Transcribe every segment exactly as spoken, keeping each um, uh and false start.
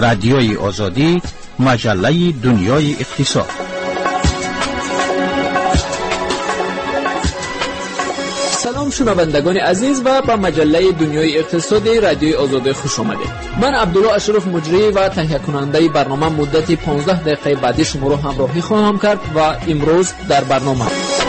رادیوی آزادی، مجله دنیای اقتصاد. سلام شنوندگان عزیز و به مجله دنیای اقتصادی رادیوی آزادی خوش آمدید. من عبدالله اشرف مجری و تهیه کننده برنامه مدت پانزده دقیقه بعدی شما را همراهی خواهم کرد و امروز در برنامه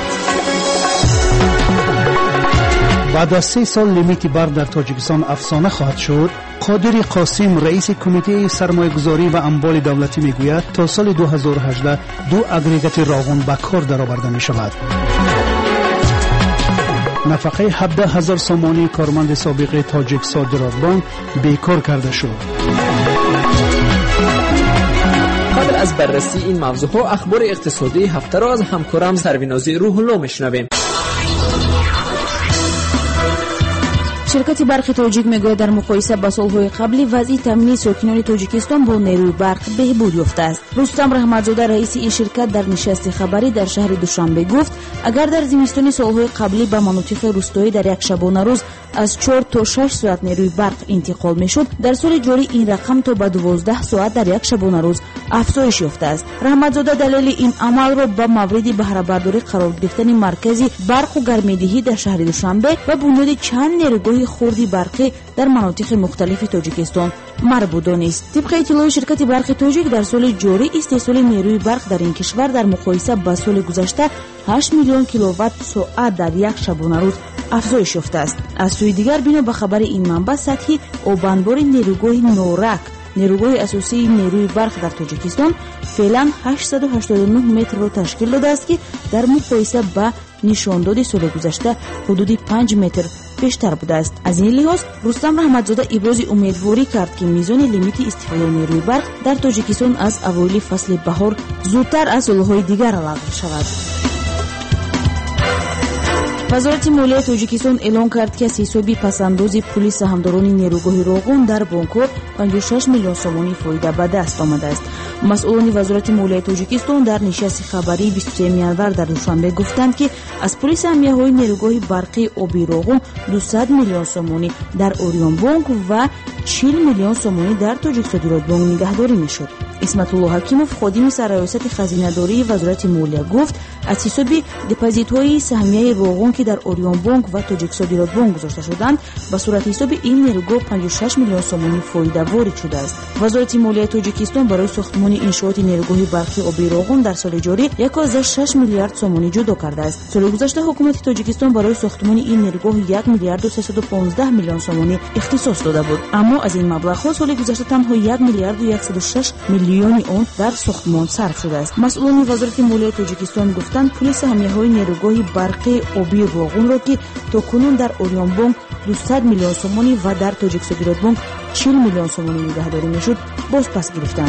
بعد از سه سال لیمیت برق در تاجیکستان افسانه خواهد شد. قادر قاسم رئیس کمیته سرمایه‌گذاری و اموال دولتی میگوید تا سال دو هزار و هجده دو اگریگات راغون به کار درآورده می شود. نفقه هفده هزار سامانی کارمند سابق تاجیک صادرات بانک بیکار کرده شد. قبل از بررسی این موضوعها اخبار اقتصادی هفته را از همکارم سروینازی روح الله میشنویم. شرکت برق تاجیک میگوید در مقایسه با سالهای قبلی وضع تامین ساکنان تاجیکستان با نیروی برق بهبود یافته است. رستم رحمتزاده رئیس این شرکت در نشست خبری در شهر دوشنبه گفت اگر در زمستان سالهای قبلی به مناطق روستایی در یک شبانه روز از چهار تا شش ساعت نیروی برق انتقال میشد، در سال جاری این رقم تا به دوازده ساعت در یک شبانه روز افزایش یافته است. رحمتزاده دلیل این عمل را به مورد بهره برداری قرار گرفتن مرکزی برق و گرمایدهی در شهر دوشنبه و بنیاد چند نیروگاه خردی برقی در مناطق مختلف تاجیکستان مربوط دانست. طبق اطلاع شرکت برق تاجیک در سال جاری استحصال نیروی برق در این کشور در مقایسه با سال گذشته هشت میلیون کیلووات ساعت در یک شبانه روز افزایش یافته است. از سوی دیگر بنا به خبر این منبع سطح آبانبار نیروگاه نورک نیروگاه اساسی نیروی برق در تاجیکستان فعلا هشتصد و هشتاد و نه متر را تشکیل داده است که در مقایسه با نشانداد سال گذشته حدود پنج متر بیشتر بوده است. از این لحاظ رستم رحمتزاده ابراز امیدواری کرد که میزان لیمیت استفاده نیروی برق در تاجیکستان از اوایل فصل بهار زودتر از سالهای دیگر لغو شود. وزارت مالیه تاجیکستان اعلام کرد که از حساب پسنداز پول سهامداران نیروگاه راغون در بانک‌ها پنجاه و شش میلیون سامانی فایده به دست آمده است. مسئولان وزارت مالیه تاجیکستان در نشست خبری بیست و سه ینور در دوشنبه گفتند که از پول سهمیه‌های نیروگاه برقی آبی راغون دویست میلیون سامانی در اوریون بانک و چهل میلیون سامانی در تاجیک صادرات بانک نگهداری میشد. اسمت الله حکیموف خادم سرریاست خزینه‌داری وزارت مالیه گفت از حساب دپوزیت‌های سهمیه راغون که در اوریون بانک و تاجیک صادرات بانک گذاشته شدند به صورت حساب این نیروگاه پنجاه و شش میلیون سامانی فایده وارد شده است. وزارت مالیه تاجیکستان برای ساختمان انشاءات نیروگاه برقی آبی راغون در سال جاری یک و شش میلیارد سامانی جدا کرده است. سال گذشته حکومت تاجیکستان برای ساختمان این نیروگاه یک میلیارد و سیصد و پانزده میلیون سامانی اختصاص داده بود، اما از این مبلغ‌ها سال گذشته تنها یک میلیارد و صد و شش میلیون آن در ساختمان صرف شده است. مسئولان وزارت مالیه تاجیکستان گفتند پول سهمیه‌های نیروگاه برقی آبی راغون را که تاکنون در اوریون بانک دویست میلیون سامانی و در تاجیک صادرات بانک چهل میلیون سامانی نگهداری میشد باز پس گرفتند.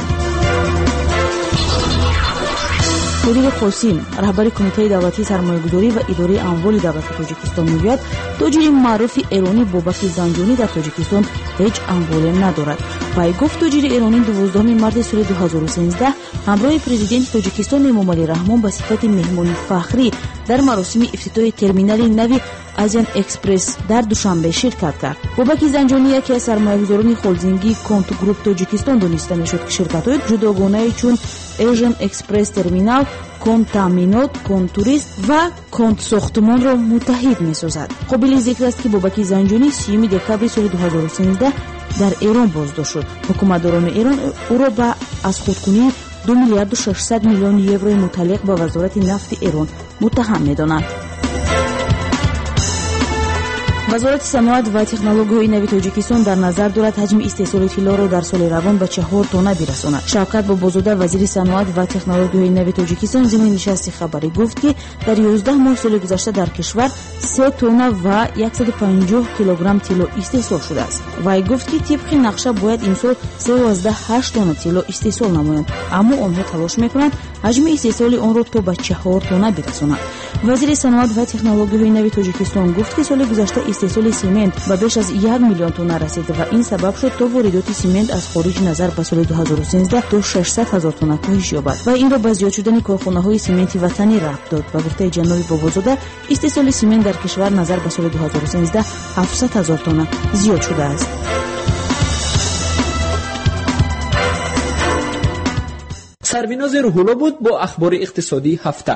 قادر قاسم رهبر کمیته دولتی سرمایه‌گذاری و اداره اموال دولتی تاجیکستان میگوید تاجر معروف ایرانی بابک زنجانی در تاجیکستان هیچ اموالی ندارد. وی گفت تاجر ایرانی دوازدهم مارس سال دو هزار و سیزده همراه پرزیدنت تاجیکستان امامعلی رحمان به صفت مهمان فخری در مراسم افتتاح ترمینال نو آزیان اکسپرس در دوشنبه شرکت کرد. بابک زنجانی یکی از سرمایه‌گذاران هلدینگی کانت گروپ تاجیکستان دانسته میشد که شرکت‌های جداگانه چون ایژن اکسپرس ترمینال، کانت تامینات، کانت توریست و کانت ساختمان را متحد می‌سازد. قابل ذکر است که بابک زنجانی سیوم دکامبر سال دو هزار و سیزده در ایران بازداشت شد. حکومتداران ایران او را به از خودکنی دو میلیارد و ششصد میلیون یورو متعلق به وزارت نفت ایران متهم می‌دانند. وزارت صنعت و تکنولوژی نوی تاجیکستان در نظر دارد حجم استحصال طلا را در سال روان به چهار تونه برساند. شوکت بابازاده وزیر صنعت و تکنولوژی نوی تاجیکستان ضمن نشست خبری گفت که در یازده ماه سال گذشته در کشور سه تونه و صد و پنجاه کیلوگرم طلا استحصال شده است. وی گفت که طبق نقشه باید امسال سیزده و هشت تونه طلا استحصال نمایند، اما آنها تلاش میکنند حجم استحصال آن را تا به چهار تونه برسانند. وزیر صنعت و تکنولوژی نوی تاجیکستان گفت که سال گذشته استحصال سیمنت به بیش از یک میلیون تن رسید و این سبب شد تا واردات سیمنت از خارج نظر به سال دو هزار و سیزده تا ششصد هزار تن کاهش یابد و این را به زیاد شدن کارخانه‌های سیمنت وطنی ربط داد. و گفته جناب بابازاده استحصال سیمنت در کشور نظر به سال دو هزار و سیزده هفتصد هزار تن زیاد شده است. سرویناز روح‌الله بود با اخبار اقتصادی هفته.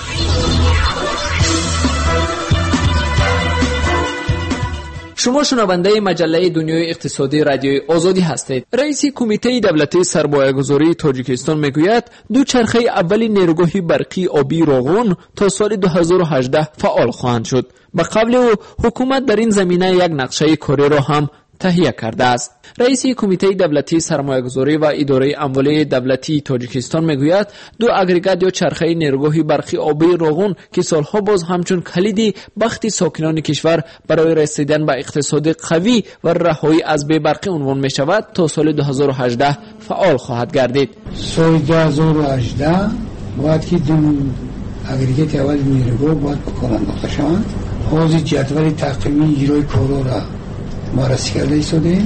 شما شنونده مجله دنیای اقتصادی رادیوی آزادی هستید. رئیس کمیته دولتی سرمایه‌گذاری تاجیکستان میگوید دوچرخه اولی نیروگاه برقی آبی روغون تا سال دو هزار و هجده فعال خواهند شد. به قبل او حکومت در این زمینه یک نقشه کاری را هم تهیه کرده است. رئیس کمیته دولتی سرمایه‌گذاری و اداره اموال دولتی تاجیکستان میگوید دو اگریگات یا چرخه نیروگاه برقی آبی روغون که سالها باز همچون کلیدی بخت ساکنان کشور برای رسیدن به اقتصاد قوی و رهایی از بی برقی عنوان می شود تا سال دو هزار و هجده فعال خواهد گردید. سال دو هزار و هجده باید که دو اگریگات اول نیروگاه باید بکار انداخته شوند. حاضر جدول تقویمی اجرای کارا را بررسی کرده ایستاده.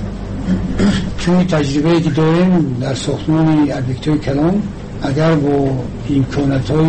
چون تجربه که داریم در ساختمان البکتوی کلان اگر با امکانات‌های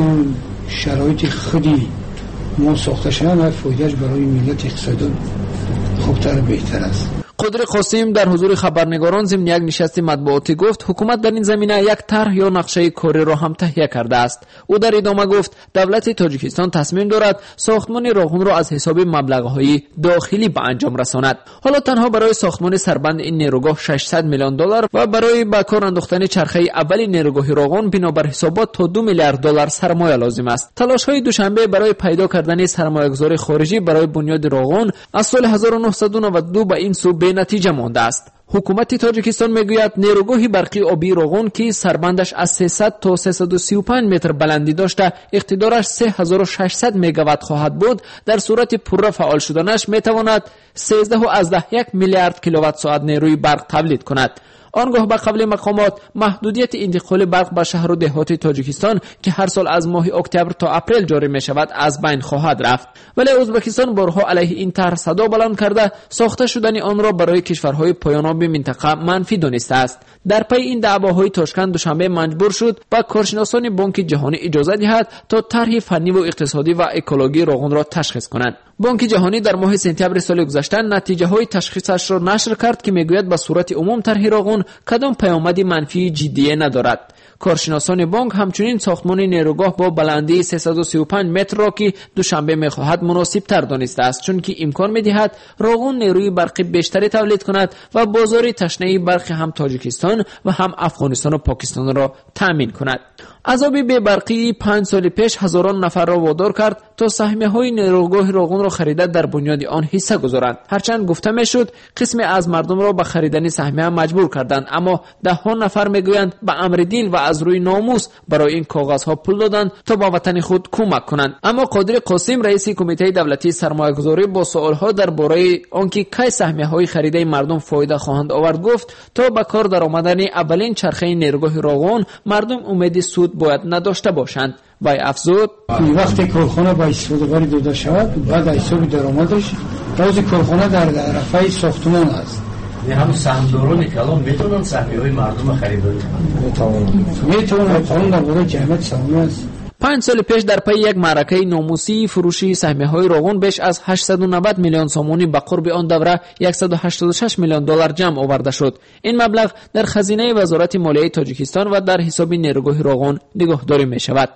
شرایط خودی ما ساخته شود و فایدهش برای ملت اقتصادی خوبتر و بهتر است. قادر قاسم در حضور خبرنگاران ضمن یک نشست مطبوعاتی گفت حکومت در این زمینه یک طرح یا نقشه کاری را هم تهیه کرده است. او در ادامه گفت دولت تاجیکستان تصمیم دارد ساختمان روغن را از حساب مبلغ‌های داخلی به انجام رساند. حالا تنها برای ساختمان سربند این نیروگاه ششصد میلیون دلار و برای به کار انداختن چرخه اول نیروگاه روغن بنابر حسابات تا دو میلیارد دلار سرمایه لازم است. تلاش‌های دوشنبه برای پیدا کردن سرمایه‌گذاری خارجی برای بنیاد روغن از سال هزار و نهصد و نود و دو به این سو به نتیجه مانده است. حکومت تاجیکستان میگوید نیروگاه برقی آبی روغن که سربندش از سیصد تا سیصد و سی و پنج متر بلندی داشته اقتدارش سه هزار و ششصد مگاوات خواهد بود. در صورت پوره فعال شدنش میتواند سیزده و از ده یک میلیارد کیلووات ساعت نیروی برق تولید کند. آنگاه به قبل مقامات محدودیت انتقال برق به شهر و دهات تاجیکستان که هر سال از ماه اکتبر تا اپریل جاری می شود از بین خواهد رفت. ولی ازبکستان بارها علیه این طرح صدا بلند کرده ساخته شدن آن را برای کشورهای پایان‌یاب منطقه منفی دانسته است. در پی این دعواهای تاشکند دوشنبه مجبور شد با کارشناسان بانک جهانی اجازه دهد تا طرح فنی و اقتصادی و اکولوژی روغن را تشخیص کنند. بانک جهانی در ماه سپتامبر سال گذشته نتیجه های تشخیصش را نشر کرد که میگوید به صورت عموم طرح روغن کدام پیامد منفی جدی ندارد. کارشناسان بانک همچنین ساختمان نیروگاه با بلندی سیصد و سی و پنج متر را که دوشنبه میخواهد مناسب تر دانسته است، چون که امکان میدهد روغن نیروی برقی بیشتری تولید کند و بازار تشنه برق هم تاجیکستان و هم افغانستان و پاکستان را تامین کند. عذاب بی برقی پنج سال پیش هزاران نفر را وادار کرد تا سهمیه های نیروگاه روغن را خریده در بنیاد آن حصه گذارند. هرچند گفته میشد قسمی از مردم را به خریدن سهمیه مجبور کردند، اما ده ها نفر میگویند به امر دل و از روی ناموس برای این کاغذها پول دادند تا با وطن خود کمک کنند. اما قادر قاسم رئیس کمیته دولتی سرمایه‌گذاری با سوالها درباره آنکه کی سهمیه های خریده مردم فایده خواهند آورد گفت تا به کار درآمدن اولین چرخه نیروگاه روغن مردم امید سود باید نداشته باشند. وی افزود وقتی کارخانه با استفاده داده شود بعد حساب درآمدش راز کارخانه در رفع ساختمان است. هم سهمداران کلان میتونن سهمیه‌های مردم خریداری کنند. میتونن میتونن قانون درباره جمعیت سهمیه است. پنج سال پیش در پی یک معرکه ناموسی فروشی سهمیه‌های روغن بیش از هشتصد و نود میلیون سومونی به قرب آن دوره صد و هشتاد و شش میلیون دلار جمع آورده شد. این مبلغ در خزینه وزارت مالیه تاجیکستان و در حساب نیروگاه روغن نگهداری می شود.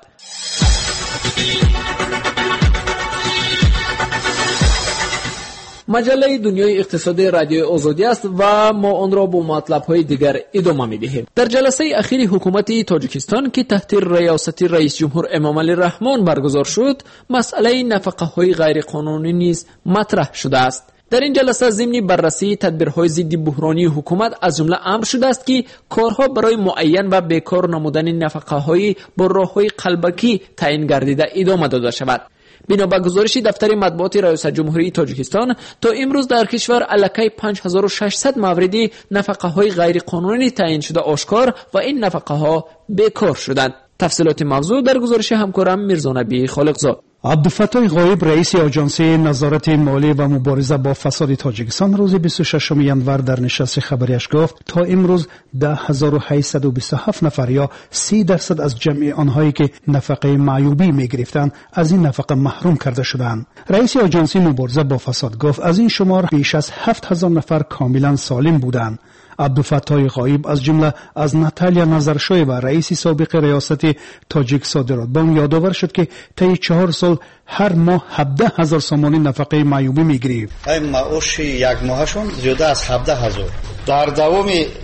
مجله دنیای اقتصادی رادیوی آزادی است و ما آن را با مطلب‌های دیگر ادامه می‌دهیم. در جلسه اخیر حکومت تاجیکستان که تحت ریاست رئیس جمهور امامعلی رحمان برگزار شد، مسئله نفقه‌های غیرقانونی نیز مطرح شده است. در این جلسه ضمن بررسی تدبیرهای ضد بحرانی حکومت از جمله امر شده است که کارها برای معین و بیکار نمودن نفقه‌های با راه‌های قلبکی تعیین گردیده ادامه داده شود. بنا به گزارش دفتر مطبوعات رئیس جمهوری تاجیکستان تا امروز در کشور الکی پنج هزار و ششصد موردی نفقه‌های غیرقانونی تعیین شده آشکار و این نفقه‌ها بیکار شدند. تفصیلات موضوع در گزارش همکارم میرزا نبی خالقزاد. عبدالفتاح غایب رئیس آژانسی نظارت مالی و مبارزه با فساد تاجیکستان روز بیست و ششم ژانویه در نشست خبریش گفت تا امروز ده هزار و هشتصد و بیست و هفت نفر یا سی درصد از جمعی آنهایی که نفقه معیوبی می گرفتند از این نفقه محروم کرده شدند. رئیس آژانسی مبارزه با فساد گفت از این شمار بیش از هفت هزار نفر کاملا سالم بودند. عبدالفتاح غایب از جمله از ناتالیا نظرشویeva رئیس سابق ریاست تاجیک صادرات بانک یادآور شد که طی چهار سال هر ماه هفده هزار سامانی نفقه معیوبی میگرفت. این معاش یک ماهشون زیاده از هفده هزار. در دوام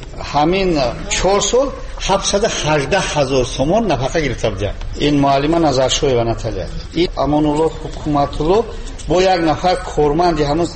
همین چهار سال هفتصد و هجده هزار سامان نفقه گرفته بود. این معلمه نظرشویeva ناتالیا. این امانالله حکومت‌الله با یک نفر کارمند همون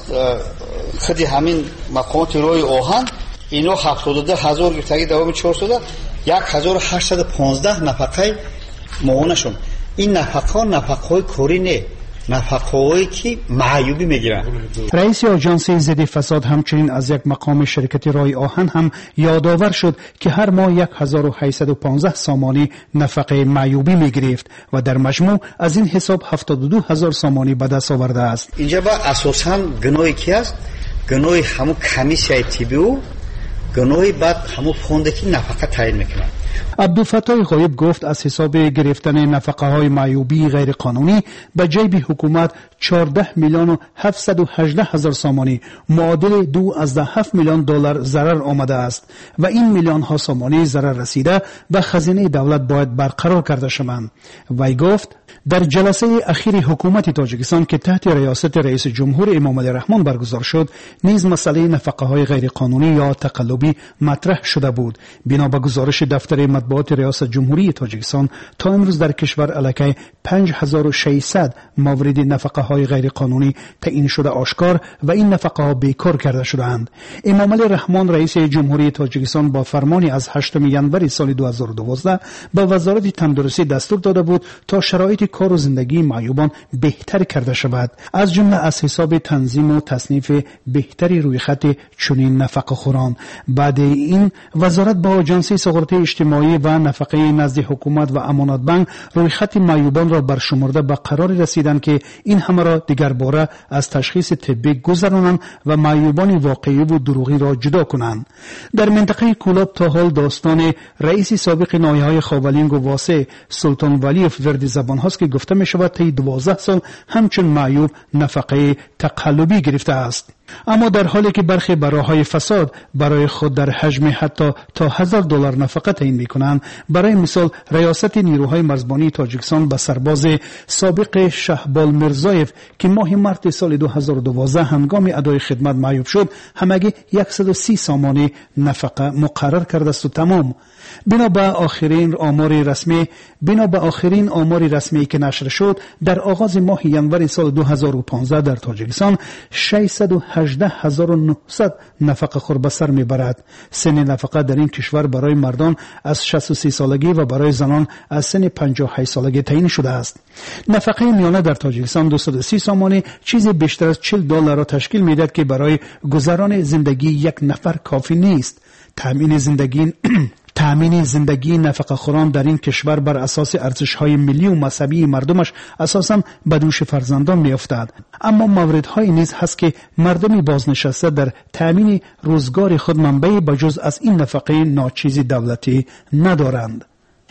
خودی همین مقامات روی آهن اینو هفتاد و دو هزار گرفتگی دوام چهار سال یک هزار و هشتصد و پانزده نفقه ماهانشون. این نفقه نفقه کاری نه، نفقه‌ای که معیوبی میگیرن. رئیس آژانس ضد فساد همچنین از یک مقام شرکت رای آهن هم یادآور شد که هر ماه یک هزار و هشتصد و پانزده سامانی نفقه معیوبی میگرفت و در مجموع از این حساب هفتاد و دو هزار سامانی به دست آورده است. اینجا با اساساً گناهی کی است؟ گناهی همون کمیسیای طبی و گناهی بعد همون فوندی که نفقه تعیین میکنن. عبدالفتاح غایب گفت از حساب گرفتن نفقه های معیوبی غیر قانونی به جیب حکومت چهارده میلیون و هفتصد و هجده هزار سامانی معادل دو از هفت میلیون دلار ضرر آمده است و این میلیون ها سامانی ضرر رسیده به خزینه دولت باید برقرار کرده شوند. وی گفت در جلسه اخیر حکومت تاجیکستان که تحت ریاست رئیس جمهور امام علی رحمان برگزار شد نیز مسئله نفقه های غیر قانونی یا تقلبی مطرح شده بود. بنا به گزارش دفتر مطبوعات ریاست جمهوری تاجیکستان تا امروز در کشور علیه پنج هزار و ششصد مورد نفقه های غیر قانونی تعیین شده آشکار و این نفقه ها بیکار کرده شدند. امام علی رحمان رئیس جمهوری تاجیکستان با فرمانی از هشتم ژانویه سال دو هزار و دوازده به وزارت تندرستی دستور داده بود تا شرایط کار و زندگی معیوبان بهتر کرده شود، از جمله از حساب تنظیم و تصنیف بهتری روی خط چنین نفقه خوران. بعد این وزارت با آژانس سقراط اجتماعی و نفقه نزد حکومت و امانات بانک روی خط معیوبان را برشمرده به قرار رسیدند که این همه را دیگر باره از تشخیص طبی گذرانند و معیوبان واقعی و دروغی را جدا کنند. در منطقه کولاب تا حال داستان رئیس سابق ناحیه‌های خاولینگ و واسه سلطان ولیف ورد زبان هاست که گفته می شود طی دوازده سال همچون معیوب نفقه تقلبی گرفته است. اما در حالی که برخی براهای فساد برای خود در حجم حتی تا هزار دلار نفقه تعیین میکنند، برای مثال ریاست نیروهای مرزبانی تاجیکستان به سرباز سابق شهبال مرزایف که ماه مارس سال دو هزار و دوازده هنگام ادای خدمت معیوب شد همگی صد و سی سامانی نفقه مقرر کرده است و تمام. بنا به آخرین آمار رسمی بنا به آخرین آمار رسمی که نشر شد در آغاز ماه ژانویه سال دو هزار و پانزده در تاجیکستان ششصد و هجده هزار و نهصد نفقه خور به سر میبرد. سن نفقه در این کشور برای مردان از شصت و سه سالگی و برای زنان از سن پنجاه و هشت سالگی تعیین شده است. نفقه میانه در تاجیکستان دویست و سی سامانی چیزی بیشتر از چهل دلار را تشکیل میدهد که برای گذران زندگی یک نفر کافی نیست. تامین زندگی تأمین زندگی نفقه خوران در این کشور بر اساس ارزش‌های ملی و مذهبی مردمش اساساً به دوش فرزندان می‌افتد. اما موردهایی نیز هست که مردم بازنشسته در تأمین روزگار خود منبعی بجز از این نفقه ناچیز دولتی ندارند.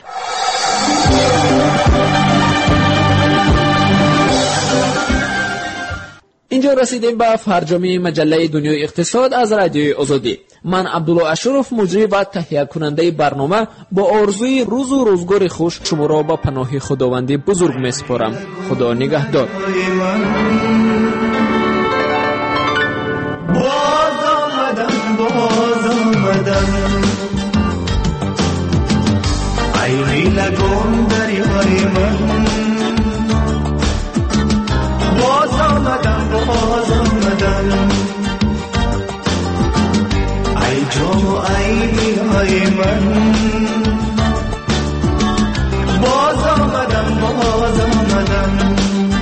اینجا رسیدیم به فرجامی مجله دنیای اقتصاد از رادیوی آزادی. من عبدالله اشرف مجری و تهیه کننده برنامه با آرزوی روز و روزگار خوش شما را به پناه خداوند بزرگ میسپارم. خدا نگهدار. باز آمدم باز آمدم ای لگون دریای من، باز آمدم باز آمدم ای جام و ای میهای من، باز آمدم باز آمدم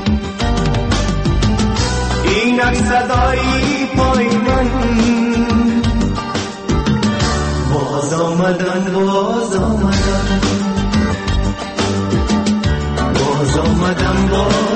اینک صدایی پای من، باز آمدن باز آمدم باز آمدم باز